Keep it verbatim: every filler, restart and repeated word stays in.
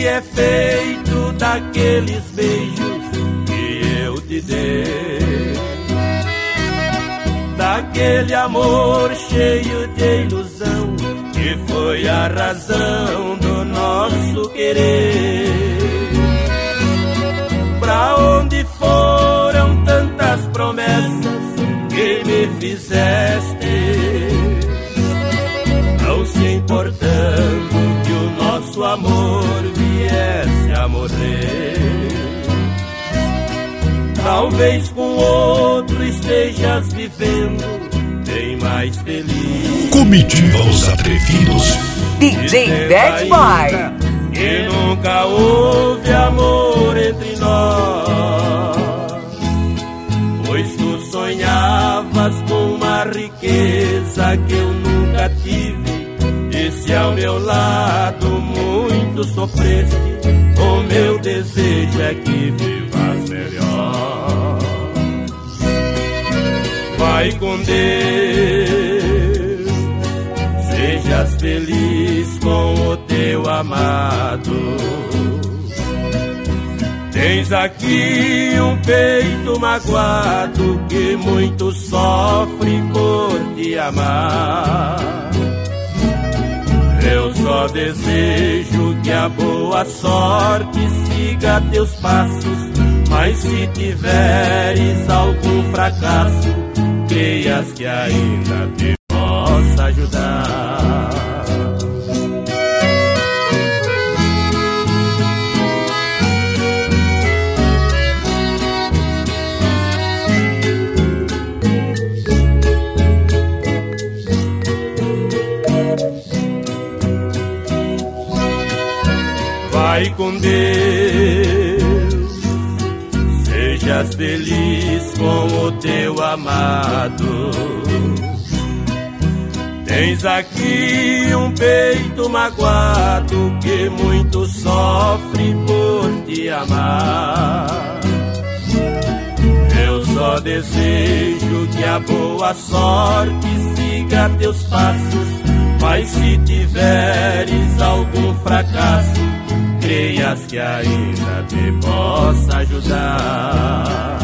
que é feito daqueles beijos que eu te dei, daquele amor cheio de ilusão que foi a razão do nosso querer. Pra onde foram tantas promessas que me fizeste, não se importando que o nosso amor viesse a morrer? Talvez com outro estejas vivendo bem mais feliz. Comitiva Os Atrevidos, D J Bad Boy. Que nunca houve amor entre nós, pois tu sonhavas com uma riqueza que eu nunca tive. E se ao meu lado muito sofreste, o meu desejo é que vivas melhor. Vai com Deus, sejas feliz com o teu amado. Tens aqui um peito magoado que muito sofre por te amar. Eu só desejo que a boa sorte siga teus passos, mas se tiveres algum fracasso, creias que ainda te possa ajudar. Vai com Deus, sejas feliz com o teu amado. Tens aqui um peito magoado que muito sofre por te amar. Eu só desejo que a boa sorte siga teus passos, mas se tiveres algum fracasso, creias que ainda te possa ajudar.